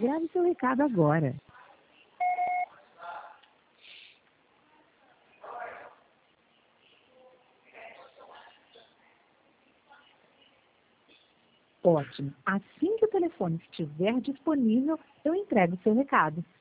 Grave seu recado agora. Ótimo. Assim que o telefone estiver disponível, eu entrego seu recado.